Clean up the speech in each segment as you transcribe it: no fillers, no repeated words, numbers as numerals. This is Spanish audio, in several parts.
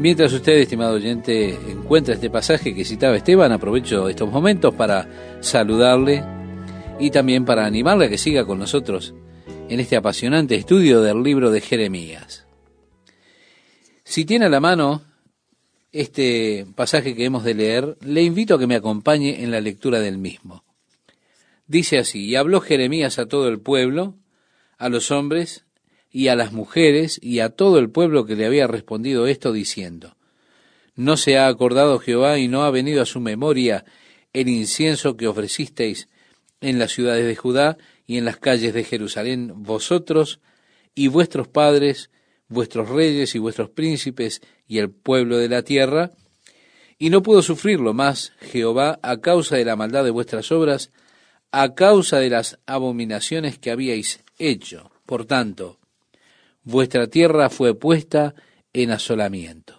Mientras usted, estimado oyente, encuentra este pasaje que citaba Esteban, aprovecho estos momentos para saludarle y también para animarle a que siga con nosotros en este apasionante estudio del libro de Jeremías. Si tiene a la mano este pasaje que hemos de leer, le invito a que me acompañe en la lectura del mismo. Dice así: y habló Jeremías a todo el pueblo, a los hombres y a las mujeres y a todo el pueblo que le había respondido esto, diciendo: ¿no se ha acordado Jehová y no ha venido a su memoria el incienso que ofrecisteis en las ciudades de Judá y en las calles de Jerusalén, vosotros y vuestros padres, vuestros reyes y vuestros príncipes y el pueblo de la tierra? Y no pudo sufrirlo más Jehová a causa de la maldad de vuestras obras, a causa de las abominaciones que habíais hecho. Por tanto, vuestra tierra fue puesta en asolamiento.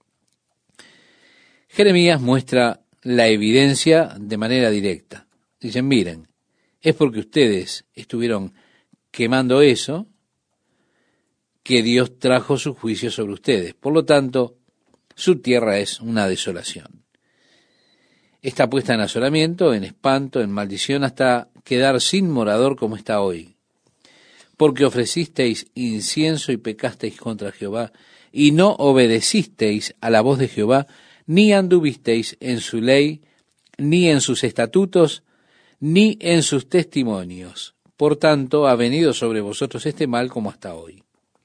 Jeremías muestra la evidencia de manera directa. Dicen: miren, es porque ustedes estuvieron quemando eso que Dios trajo su juicio sobre ustedes. Por lo tanto, su tierra es una desolación. Está puesta en asolamiento, en espanto, en maldición, hasta quedar sin morador como está hoy. Porque ofrecisteis incienso y pecasteis contra Jehová, y no obedecisteis a la voz de Jehová, ni anduvisteis en su ley, ni en sus estatutos, ni en sus testimonios. Por tanto, ha venido sobre vosotros este mal como hasta hoy.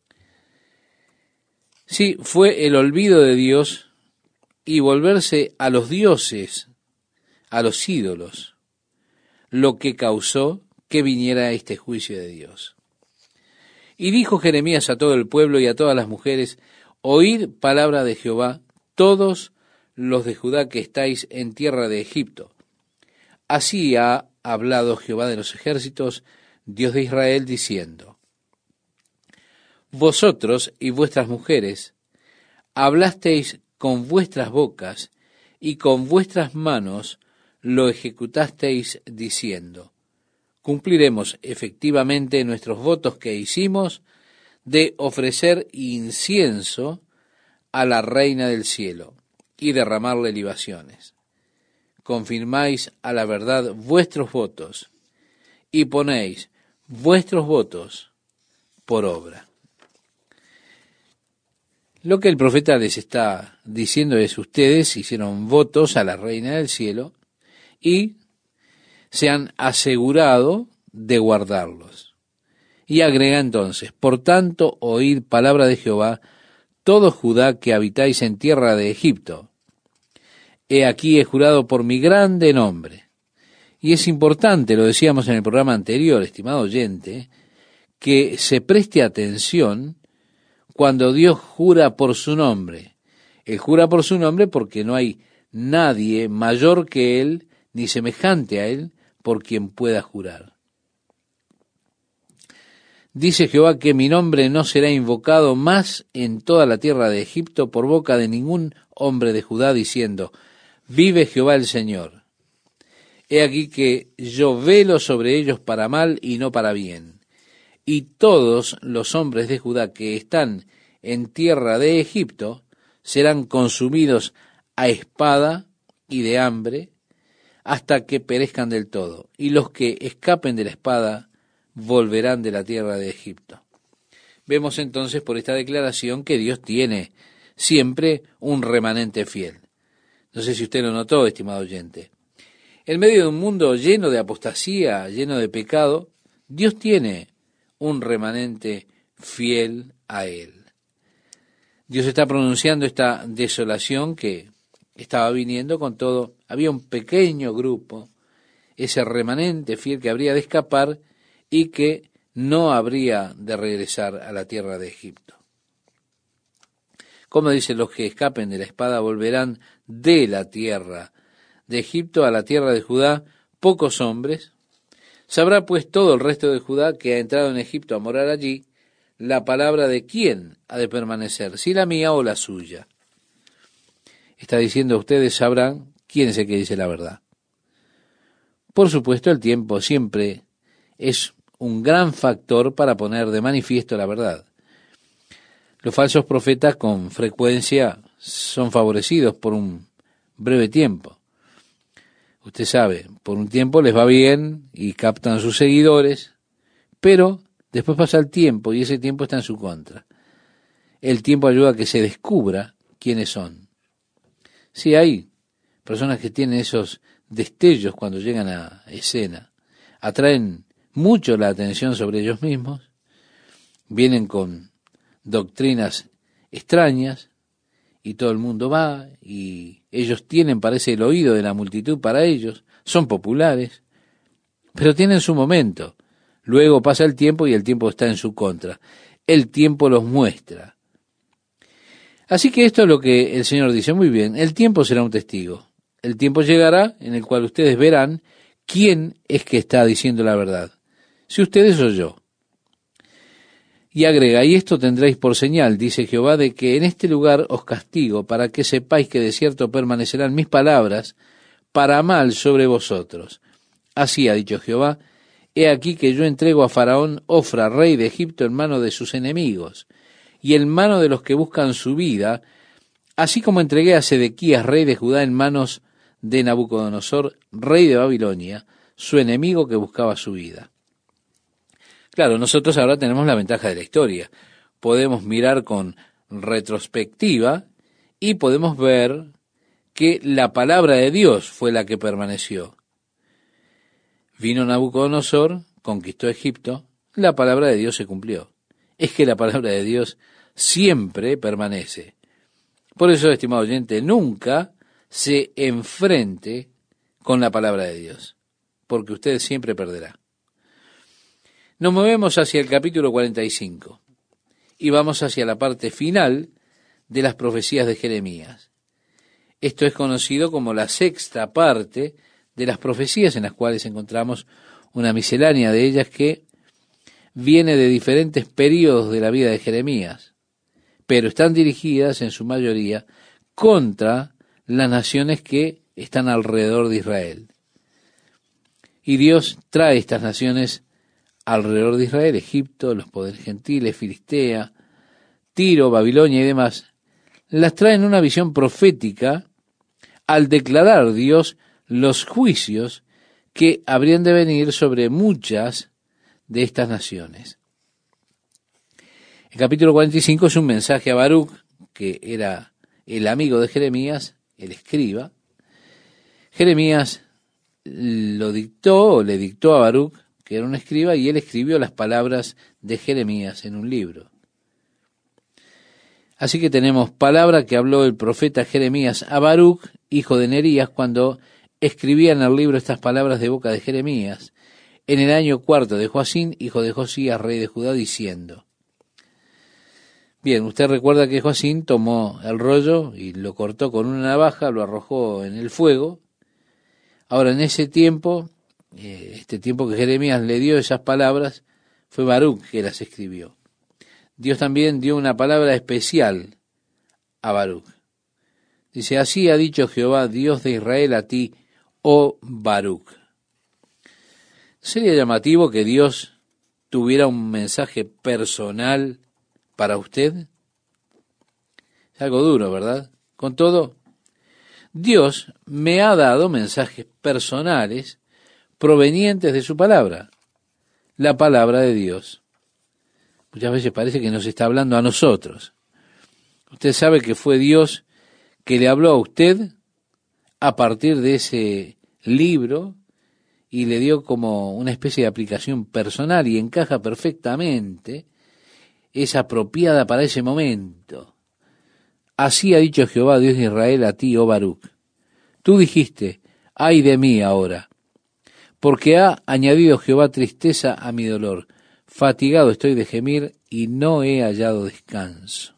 Sí, fue el olvido de Dios y volverse a los dioses, a los ídolos, lo que causó que viniera este juicio de Dios. Y dijo Jeremías a todo el pueblo y a todas las mujeres: oíd palabra de Jehová, todos los de Judá que estáis en tierra de Egipto. Así ha hablado Jehová de los ejércitos, Dios de Israel, diciendo: vosotros y vuestras mujeres hablasteis con vuestras bocas y con vuestras manos lo ejecutasteis, diciendo: cumpliremos efectivamente nuestros votos que hicimos de ofrecer incienso a la reina del cielo y derramarle libaciones. Confirmáis a la verdad vuestros votos y ponéis vuestros votos por obra. Lo que el profeta les está diciendo es: ustedes hicieron votos a la reina del cielo y se han asegurado de guardarlos. Y agrega entonces: por tanto, oíd palabra de Jehová, todo Judá que habitáis en tierra de Egipto. He aquí he jurado por mi grande nombre. Y es importante, lo decíamos en el programa anterior, estimado oyente, que se preste atención cuando Dios jura por su nombre. Él jura por su nombre porque no hay nadie mayor que Él, ni semejante a Él, por quien pueda jurar. Dice Jehová que mi nombre no será invocado más en toda la tierra de Egipto por boca de ningún hombre de Judá, diciendo: vive Jehová el Señor. He aquí que yo velo sobre ellos para mal y no para bien. Y todos los hombres de Judá que están en tierra de Egipto serán consumidos a espada y de hambre hasta que perezcan del todo. Y los que escapen de la espada volverán de la tierra de Egipto. Vemos entonces por esta declaración que Dios tiene siempre un remanente fiel. No sé si usted lo notó, estimado oyente. En medio de un mundo lleno de apostasía, lleno de pecado, Dios tiene un remanente fiel a Él. Dios está pronunciando esta desolación que estaba viniendo con todo. Había un pequeño grupo, ese remanente fiel que habría de escapar y que no habría de regresar a la tierra de Egipto. Como dice, los que escapen de la espada volverán de la tierra de Egipto a la tierra de Judá, pocos hombres. Sabrá pues todo el resto de Judá que ha entrado en Egipto a morar allí, la palabra de quién ha de permanecer, si la mía o la suya. Está diciendo: ustedes sabrán quién es el que dice la verdad. Por supuesto, el tiempo siempre es un gran factor para poner de manifiesto la verdad. Los falsos profetas con frecuencia son favorecidos por un breve tiempo. Usted sabe, por un tiempo les va bien y captan sus seguidores, pero después pasa el tiempo y ese tiempo está en su contra. El tiempo ayuda a que se descubra quiénes son. Sí, hay personas que tienen esos destellos cuando llegan a escena, atraen mucho la atención sobre ellos mismos, vienen con doctrinas extrañas y todo el mundo va y ellos tienen, parece, el oído de la multitud para ellos, son populares, pero tienen su momento. Luego pasa el tiempo y el tiempo está en su contra. El tiempo los muestra. Así que esto es lo que el Señor dice. Muy bien, el tiempo será un testigo. El tiempo llegará en el cual ustedes verán quién es que está diciendo la verdad. Si ustedes o yo. Y agrega, y esto tendréis por señal, dice Jehová, de que en este lugar os castigo, para que sepáis que de cierto permanecerán mis palabras para mal sobre vosotros. Así ha dicho Jehová, he aquí que yo entrego a Faraón Ofra, rey de Egipto, en mano de sus enemigos, y en mano de los que buscan su vida, así como entregué a Sedequías, rey de Judá, en manos de Nabucodonosor, rey de Babilonia, su enemigo que buscaba su vida. Claro, nosotros ahora tenemos la ventaja de la historia. Podemos mirar con retrospectiva y podemos ver que la palabra de Dios fue la que permaneció. Vino Nabucodonosor, conquistó Egipto, la palabra de Dios se cumplió. Es que la palabra de Dios siempre permanece. Por eso, estimado oyente, nunca se enfrente con la palabra de Dios, porque usted siempre perderá. Nos movemos hacia el capítulo 45 y vamos hacia la parte final de las profecías de Jeremías. Esto es conocido como la sexta parte de las profecías, en las cuales encontramos una miscelánea de ellas que viene de diferentes períodos de la vida de Jeremías, pero están dirigidas en su mayoría contra las naciones que están alrededor de Israel. Y Dios trae estas naciones alrededor de Israel, Egipto, los poderes gentiles, Filistea, Tiro, Babilonia y demás, las trae en una visión profética al declarar Dios los juicios que habrían de venir sobre muchas de estas naciones. El capítulo 45 es un mensaje a Baruc, que era el amigo de Jeremías, el escriba. Jeremías lo dictó o le dictó a Baruc, que era un escriba, y él escribió las palabras de Jeremías en un libro. Así que tenemos palabra que habló el profeta Jeremías a Baruc, hijo de Nerías, cuando escribía en el libro estas palabras de boca de Jeremías, en el año 4 de Joacín, hijo de Josías, rey de Judá, diciendo. Bien, usted recuerda que Joacín tomó el rollo y lo cortó con una navaja, lo arrojó en el fuego. Ahora, en ese tiempo, este tiempo que Jeremías le dio esas palabras, fue Baruc que las escribió. Dios también dio una palabra especial a Baruc. Dice, así ha dicho Jehová, Dios de Israel, a ti, oh Baruc. ¿Sería llamativo que Dios tuviera un mensaje personal para usted? Es algo duro, ¿verdad? Con todo, Dios me ha dado mensajes personales provenientes de su palabra, la palabra de Dios. Muchas veces parece que nos está hablando a nosotros. Usted sabe que fue Dios que le habló a usted a partir de ese libro y le dio como una especie de aplicación personal y encaja perfectamente, es apropiada para ese momento. Así ha dicho Jehová, Dios de Israel, a ti, oh Baruc. Tú dijiste, ay de mí ahora, porque ha añadido Jehová tristeza a mi dolor. Fatigado estoy de gemir y no he hallado descanso.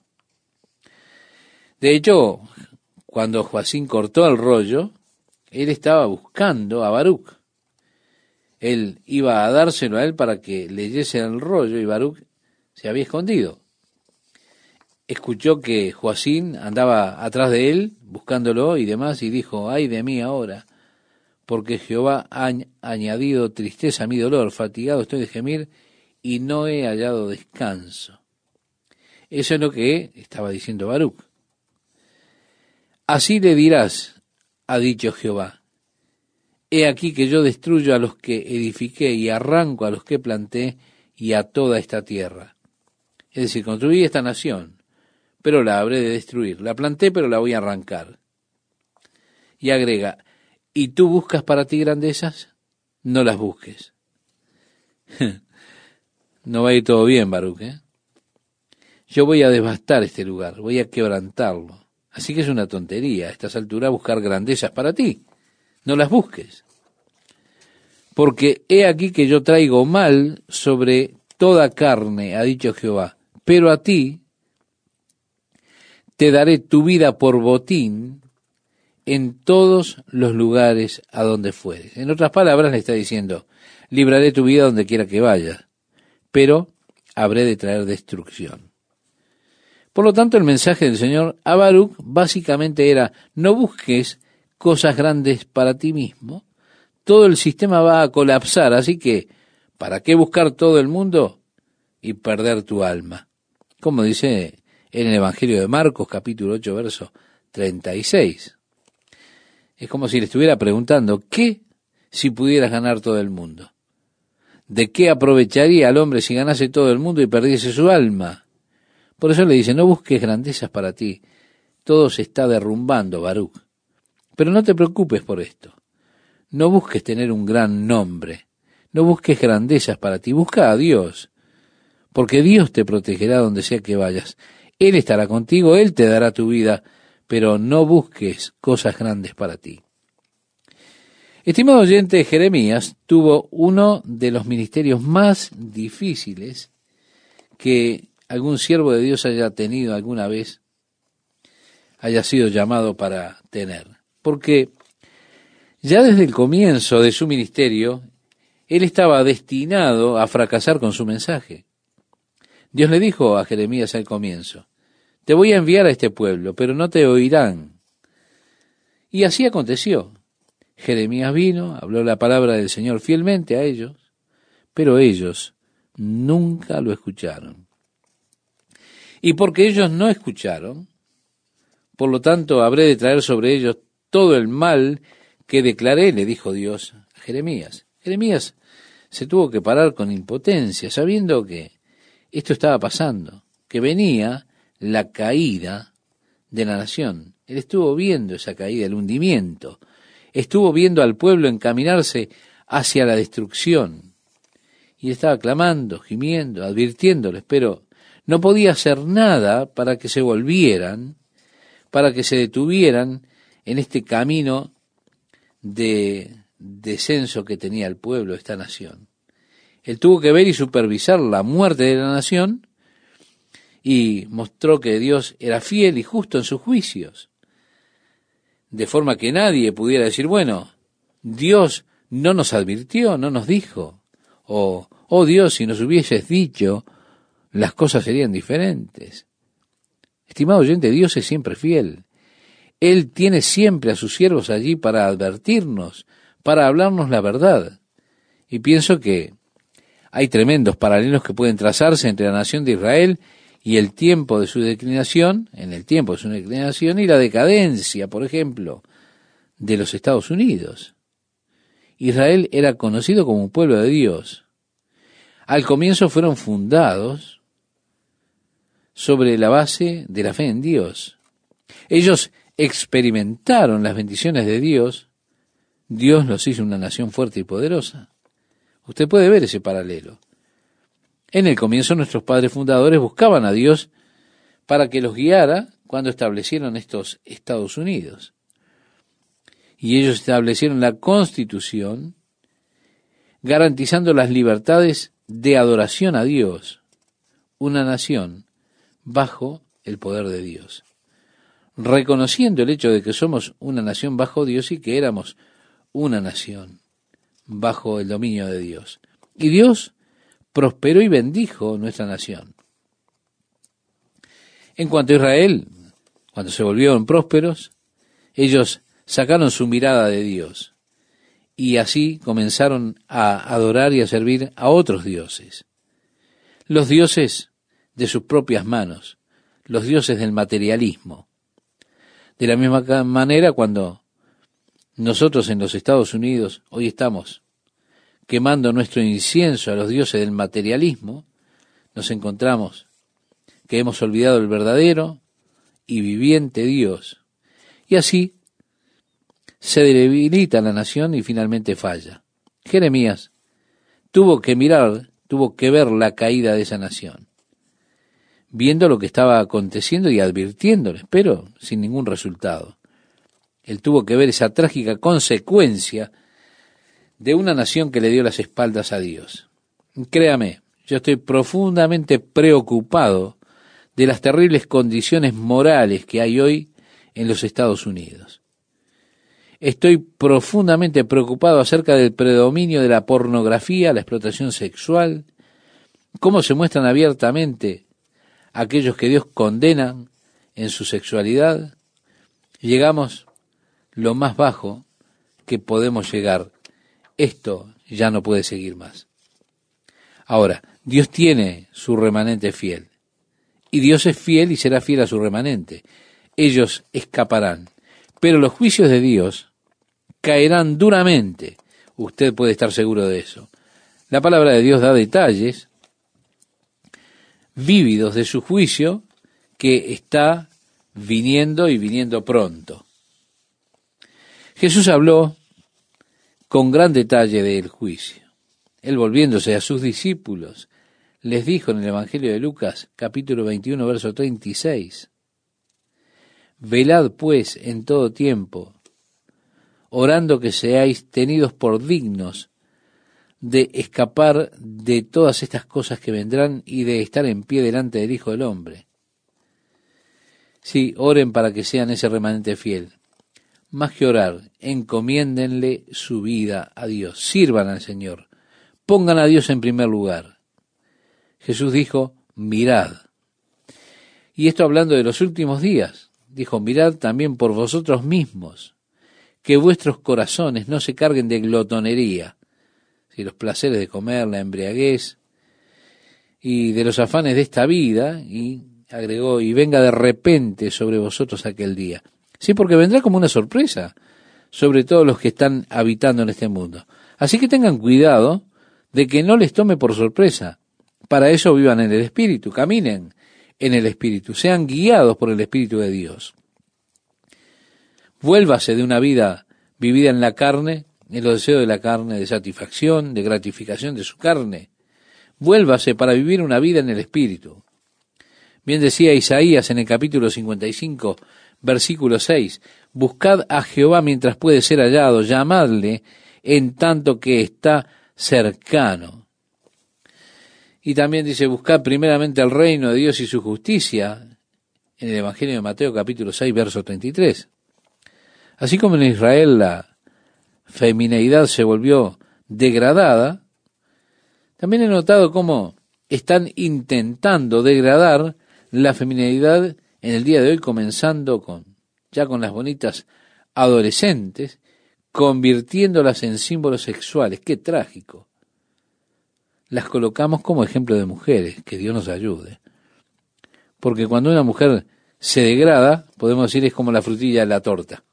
De hecho, cuando Joacín cortó el rollo, él estaba buscando a Baruc. Él iba a dárselo a él para que leyese el rollo y Baruc se había escondido. Escuchó que Joacín andaba atrás de él, buscándolo y demás, y dijo, ay de mí ahora, porque Jehová ha añadido tristeza a mi dolor, fatigado estoy de gemir y no he hallado descanso. Eso es lo que estaba diciendo Baruc. Así le dirás, ha dicho Jehová, he aquí que yo destruyo a los que edifiqué y arranco a los que planté y a toda esta tierra. Es decir, construí esta nación, pero la habré de destruir. La planté, pero la voy a arrancar. Y agrega, ¿y tú buscas para ti grandezas? No las busques. No va a ir todo bien, Baruch, ¿eh? Yo voy a devastar este lugar, voy a quebrantarlo. Así que es una tontería a estas alturas buscar grandezas para ti. No las busques. Porque he aquí que yo traigo mal sobre toda carne, ha dicho Jehová, pero a ti te daré tu vida por botín en todos los lugares a donde fueres. En otras palabras le está diciendo, libraré tu vida donde quiera que vayas, pero habré de traer destrucción. Por lo tanto, el mensaje del Señor a Baruch básicamente era, no busques cosas grandes para ti mismo, todo el sistema va a colapsar, así que, ¿para qué buscar todo el mundo y perder tu alma? Como dice en el Evangelio de Marcos, capítulo 8, verso 36. Es como si le estuviera preguntando, ¿qué si pudieras ganar todo el mundo? ¿De qué aprovecharía al hombre si ganase todo el mundo y perdiese su alma? Por eso le dice, no busques grandezas para ti, todo se está derrumbando, Baruch. Pero no te preocupes por esto, no busques tener un gran nombre, no busques grandezas para ti, busca a Dios, porque Dios te protegerá donde sea que vayas. Él estará contigo, Él te dará tu vida, pero no busques cosas grandes para ti. Estimado oyente, Jeremías tuvo uno de los ministerios más difíciles que algún siervo de Dios haya tenido alguna vez, haya sido llamado para tener. Porque ya desde el comienzo de su ministerio, él estaba destinado a fracasar con su mensaje. Dios le dijo a Jeremías al comienzo, te voy a enviar a este pueblo, pero no te oirán. Y así aconteció. Jeremías vino, habló la palabra del Señor fielmente a ellos, pero ellos nunca lo escucharon. Y porque ellos no escucharon, por lo tanto habré de traer sobre ellos todo el mal que declaré, le dijo Dios a Jeremías. Jeremías se tuvo que parar con impotencia, sabiendo que esto estaba pasando, que venía la caída de la nación. Él estuvo viendo esa caída, el hundimiento. Estuvo viendo al pueblo encaminarse hacia la destrucción. Y estaba clamando, gimiendo, advirtiéndoles, pero no podía hacer nada para que se volvieran, para que se detuvieran en este camino de descenso que tenía el pueblo, esta nación. Él tuvo que ver y supervisar la muerte de la nación y mostró que Dios era fiel y justo en sus juicios, de forma que nadie pudiera decir, bueno, Dios no nos advirtió, no nos dijo, o, oh Dios, si nos hubieses dicho, las cosas serían diferentes. Estimado oyente, Dios es siempre fiel. Él tiene siempre a sus siervos allí para advertirnos, para hablarnos la verdad. Y pienso que hay tremendos paralelos que pueden trazarse entre la nación de Israel y el tiempo de su declinación, en el tiempo de su declinación, y la decadencia, por ejemplo, de los Estados Unidos. Israel era conocido como un pueblo de Dios. Al comienzo fueron fundados sobre la base de la fe en Dios. Ellos experimentaron las bendiciones de Dios. Dios los hizo una nación fuerte y poderosa. Usted puede ver ese paralelo. En el comienzo nuestros padres fundadores buscaban a Dios para que los guiara cuando establecieron estos Estados Unidos. Y ellos establecieron la Constitución garantizando las libertades de adoración a Dios, una nación bajo el poder de Dios, reconociendo el hecho de que somos una nación bajo Dios y que éramos una nación bajo el dominio de Dios. Y Dios prosperó y bendijo nuestra nación. En cuanto a Israel, cuando se volvieron prósperos, ellos sacaron su mirada de Dios y así comenzaron a adorar y a servir a otros dioses, los dioses de sus propias manos, los dioses del materialismo. De la misma manera, cuando nosotros en los Estados Unidos hoy estamos quemando nuestro incienso a los dioses del materialismo, nos encontramos que hemos olvidado el verdadero y viviente Dios. Y así se debilita la nación y finalmente falla. Jeremías tuvo que ver la caída de esa nación, viendo lo que estaba aconteciendo y advirtiéndoles, pero sin ningún resultado. Él tuvo que ver esa trágica consecuencia de una nación que le dio las espaldas a Dios. Créame, yo estoy profundamente preocupado de las terribles condiciones morales que hay hoy en los Estados Unidos. Estoy profundamente preocupado acerca del predominio de la pornografía, la explotación sexual, cómo se muestran abiertamente aquellos que Dios condena en su sexualidad. Llegamos lo más bajo que podemos llegar. Esto ya no puede seguir más. Ahora, Dios tiene su remanente fiel. Y Dios es fiel y será fiel a su remanente. Ellos escaparán. Pero los juicios de Dios caerán duramente. Usted puede estar seguro de eso. La palabra de Dios da detalles vívidos de su juicio que está viniendo y viniendo pronto. Jesús habló con gran detalle del juicio. Él, volviéndose a sus discípulos, les dijo en el Evangelio de Lucas, capítulo 21, verso 36, velad pues en todo tiempo, orando que seáis tenidos por dignos de escapar de todas estas cosas que vendrán y de estar en pie delante del Hijo del Hombre. Sí, oren para que sean ese remanente fiel. Más que orar, encomiéndenle su vida a Dios, sirvan al Señor, pongan a Dios en primer lugar. Jesús dijo, mirad. Y esto hablando de los últimos días, dijo, mirad también por vosotros mismos, que vuestros corazones no se carguen de glotonería, si los placeres de comer, la embriaguez, y de los afanes de esta vida, y agregó, y venga de repente sobre vosotros aquel día. Sí, porque vendrá como una sorpresa sobre todos los que están habitando en este mundo. Así que tengan cuidado de que no les tome por sorpresa. Para eso vivan en el Espíritu, caminen en el Espíritu, sean guiados por el Espíritu de Dios. Vuélvase de una vida vivida en la carne, en los deseos de la carne, de satisfacción, de gratificación de su carne. Vuélvase para vivir una vida en el Espíritu. Bien decía Isaías en el capítulo 55, versículo 6, buscad a Jehová mientras puede ser hallado, llamadle en tanto que está cercano. Y también dice, buscad primeramente el reino de Dios y su justicia, en el Evangelio de Mateo capítulo 6, verso 33. Así como en Israel la femineidad se volvió degradada, también he notado cómo están intentando degradar la femineidad en el día de hoy, comenzando con las bonitas adolescentes, convirtiéndolas en símbolos sexuales. ¡Qué trágico! Las colocamos como ejemplo de mujeres, que Dios nos ayude. Porque cuando una mujer se degrada, podemos decir, es como la frutilla de la torta.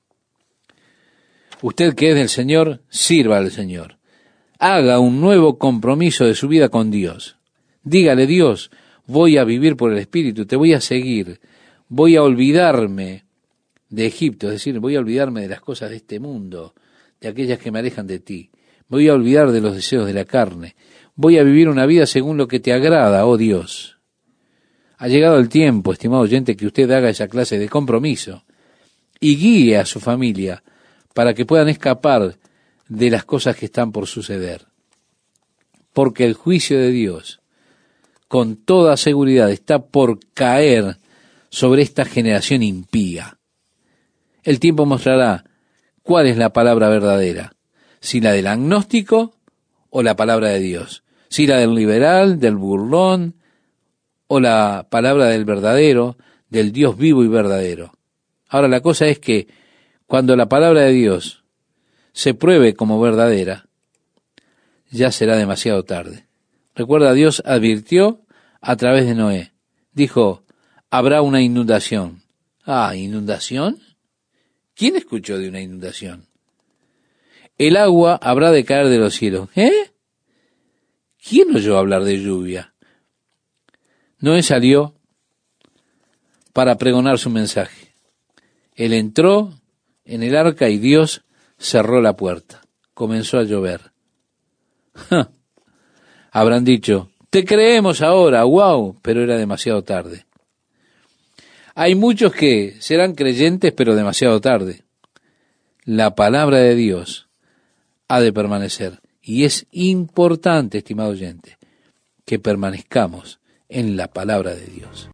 Usted que es del Señor, sirva al Señor. Haga un nuevo compromiso de su vida con Dios. Dígale, Dios, voy a vivir por el Espíritu, te voy a seguir, voy a olvidarme de Egipto, es decir, voy a olvidarme de las cosas de este mundo, de aquellas que me alejan de ti. Voy a olvidar de los deseos de la carne. Voy a vivir una vida según lo que te agrada, oh Dios. Ha llegado el tiempo, estimado oyente, que usted haga esa clase de compromiso y guíe a su familia para que puedan escapar de las cosas que están por suceder. Porque el juicio de Dios, con toda seguridad, está por caer sobre esta generación impía. El tiempo mostrará cuál es la palabra verdadera, si la del agnóstico o la palabra de Dios, si la del liberal, del burlón, o la palabra del verdadero, del Dios vivo y verdadero. Ahora la cosa es que cuando la palabra de Dios se pruebe como verdadera, ya será demasiado tarde. Recuerda, Dios advirtió a través de Noé. Dijo, habrá una inundación. ¿Inundación? ¿Quién escuchó de una inundación? El agua habrá de caer de los cielos. ¿Quién oyó hablar de lluvia? Noé salió para pregonar su mensaje. Él entró en el arca y Dios cerró la puerta. Comenzó a llover. Habrán dicho, te creemos ahora, wow, pero era demasiado tarde. Hay muchos que serán creyentes, pero demasiado tarde. La palabra de Dios ha de permanecer. Y es importante, estimado oyente, que permanezcamos en la palabra de Dios.